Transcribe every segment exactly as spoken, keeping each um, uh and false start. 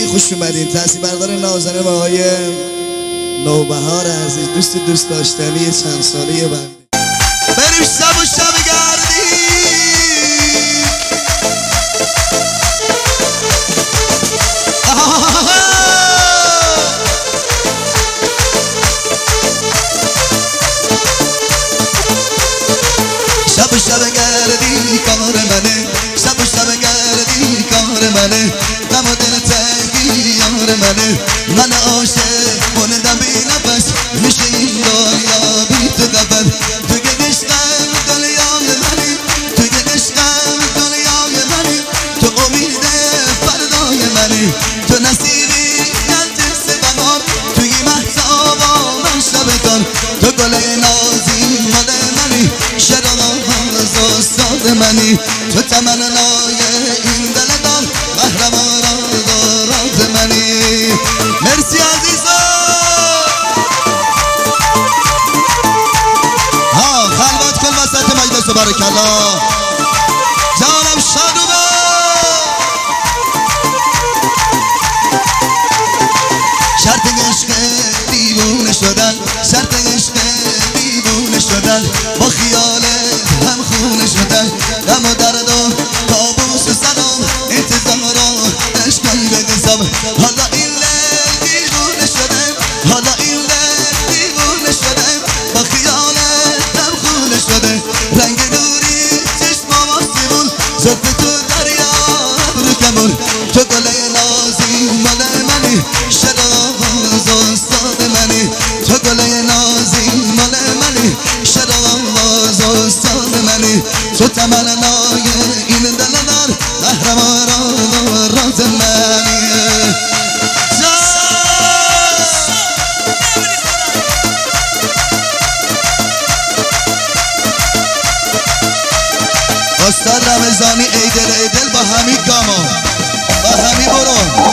خوش اومدین. تحصیل بردار نازنین آقای نوبهار عزیز، دوست دوست داشتنی چند ساله بنده. بریم شب و شب گردی شب و شب گردی کار منه، شب و شب گردی کار منه، غم و دل تنگی یار منه، من عاشق موندم بی نفس، میشه این دنیا بی تو قفل، تو که عشقم دنیای منی، تو که عشقم دنیای منی، تو امید فردای منی، تو نصیبی نرجس بهار، توی مهتابا من شبتان، تو گل نازی مال منی، استاد منی، تو تمنای این دلدان، قهرمان راز منی. مرسی عزیزا. ها خلوت کن وسط مجلس بارک الله. جانم شادوبه شرط عشق دیوونه شدن، شرط عشق دیوونه شدن، با خیالت هم خونه شدن، غم و درد و کابوس زدم، انتظار و عشقی بگذم، حالا این لیل دیوونه شدم، حالا این لیل دیوونه شدم، با خیالت هم خونه شده، رنگ نوری چشمام آسمون، زلف تو دریا ابرو کمون، تو گل نازی مال منی، شراز استاد منی، تو گل نازی مال منی، شراز استاد منی، تو تمنای این دلدار، قهرمان راز منی. استاد رمضانی ایدل ایدل با همی گاما، با همی برو.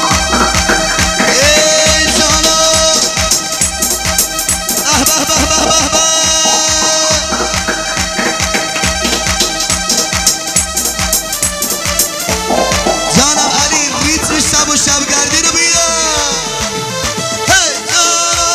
ای جانا به به به به به به. جانم علی ریتم شب و شبگردی رو بیا. هی جانا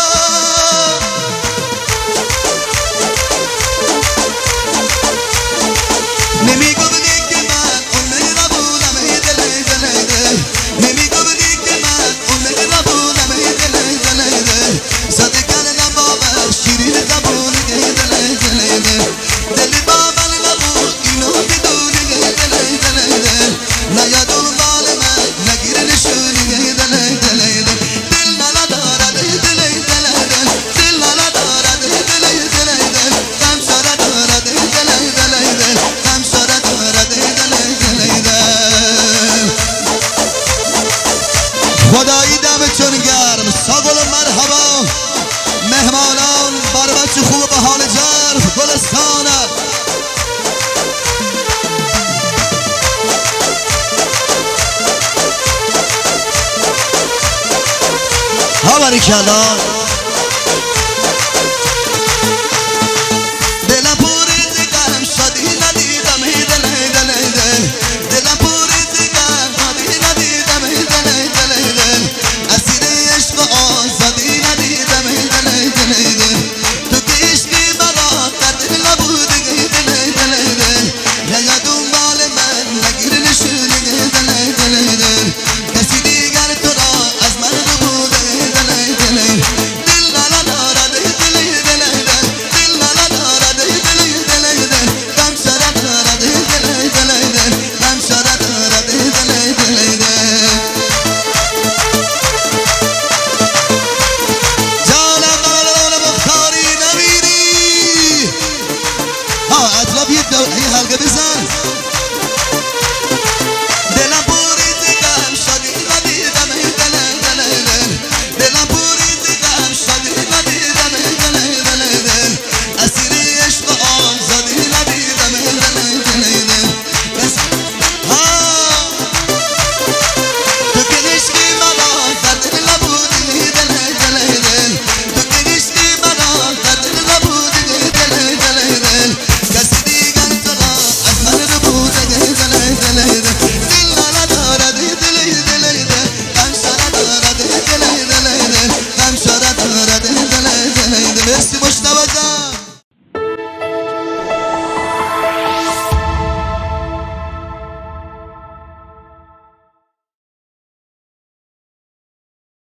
نمیگفتی که من اون نبودم، هی دل دل دل، نمیگفتی که من اون نبودم، هی دل دل دل، زده کردم باور شیرین زبون، هی دل دل دل، دل باور نبود اینو بدونی، هی دل دل دل، نیا دنبال من نگیر نشونی، هی دل دل دل، دل ندارد، هی دل دل دل، دل ندارد، هی دل دل دل، غم سر دارد، هی دل دل دل، غم سر دارد، هی دل دل دل. خدایی دمتون گرم، ساگل مرحبا مهمانان، بر بچه خوب به حال جرف گلستانه. ها باریکلا.